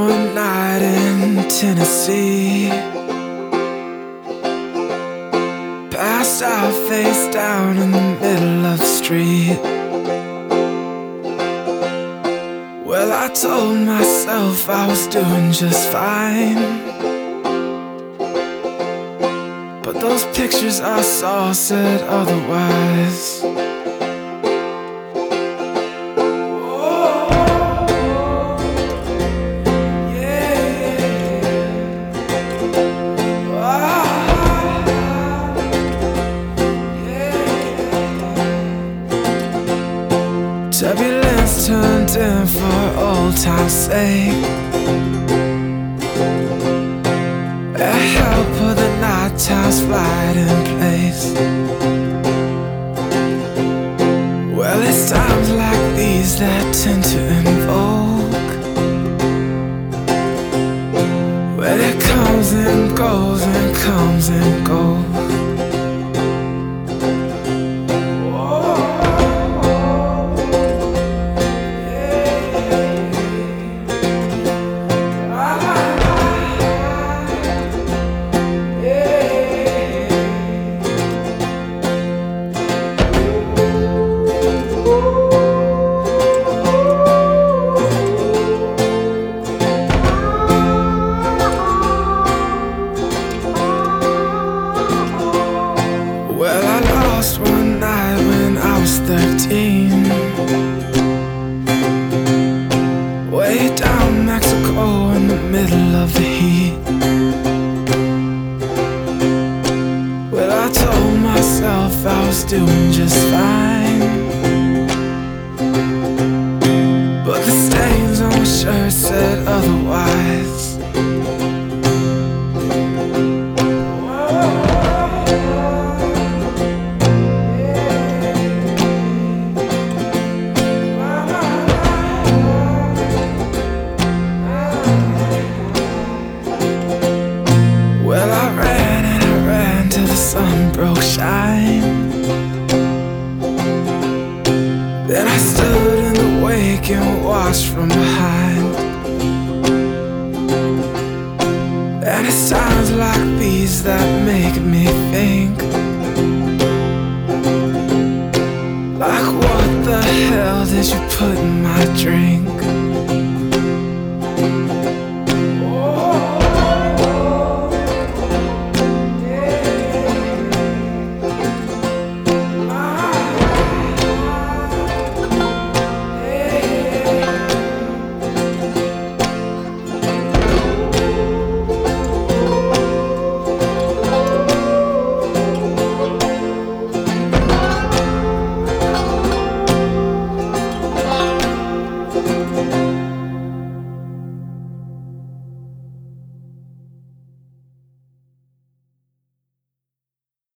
one night in Tennessee. Passed out face down in the middle of the street. Well, I told myself I was doing just fine, but those pictures I saw said otherwise. Turbulence turned in for old time's sake. It helped put the night time's flight in place. Well, it's times like these that tend to invoke, well, it comes and goes and comes and goes. Well, I lost one night when I was 13, way down Mexico in the middle of the heat. Well, I told myself I was doing just fine, but the stains on my shirt said otherwise. Well, I ran and I ran till the sun broke shine. Then I stood in the wake and watched from behind. And it's times like these that make me think, like, what the hell did you put in my drink?